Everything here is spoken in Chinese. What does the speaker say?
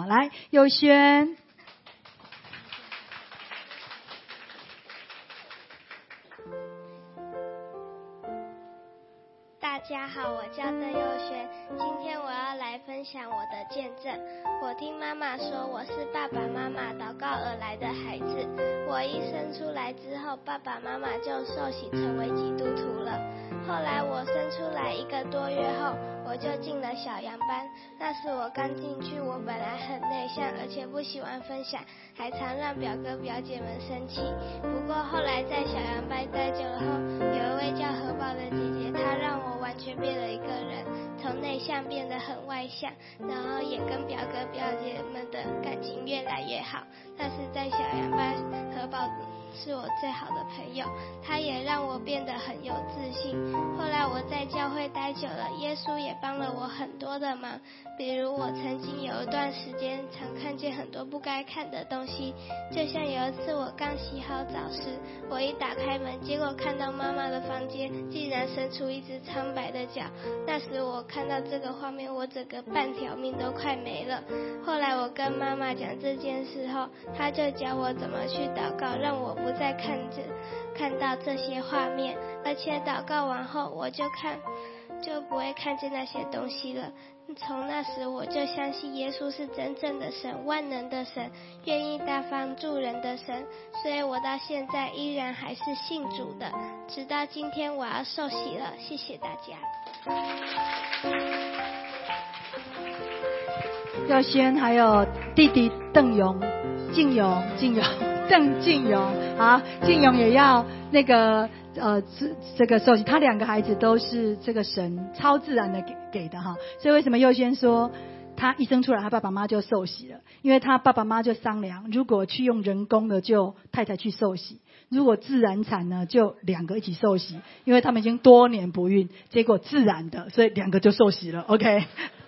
好，来，佑轩。 大家好，我叫邓佑轩，今天我要来分享我的见证。我听妈妈说我是爸爸妈妈祷告而来的孩子，我一生出来之后，爸爸妈妈就受洗成为基督徒了。后来我生出来1个多月后，我就进了小羊班。那时我刚进去，我本来很内向，而且不喜欢分享，还常让表哥表姐们生气。不过后来在小羊班待久了后，有一位叫何宝的姐姐，她让我完全变了一个人，从内向变得很外向，然后也跟表哥表姐们的感情越来越好。但是在小羊班，何宝是我最好的朋友，他也让我变得很有自信。后来我在教会待久了，耶稣也帮了我很多的忙，比如我曾经有一段时间常看见很多不该看的东西，就像有一次我刚洗好澡时，我一打开门，结果看到妈妈的房间竟然伸出一只苍白的脚。那时我看到这个画面，我整个半条命都快没了。后来我跟妈妈讲这件事后，她就教我怎么去祷告，让我不再看到这些画面，而且祷告完后我就不会看见那些东西了。从那时我就相信耶稣是真正的神，万能的神，愿意大方助人的神，所以我到现在依然还是信主的，直到今天我要受洗了。谢谢大家。 佑轩还有弟弟邓勇、敬勇、邓敬勇，好，敬勇也要那个这个受洗，他2个孩子都是这个神超自然的给的哈，所以为什么佑轩说他一生出来他爸爸妈妈就受洗了？因为他爸爸妈妈就商量，如果去用人工的就太太去受洗，如果自然产呢就2个一起受洗，因为他们已经多年不孕，结果自然的，所以2个就受洗了。OK。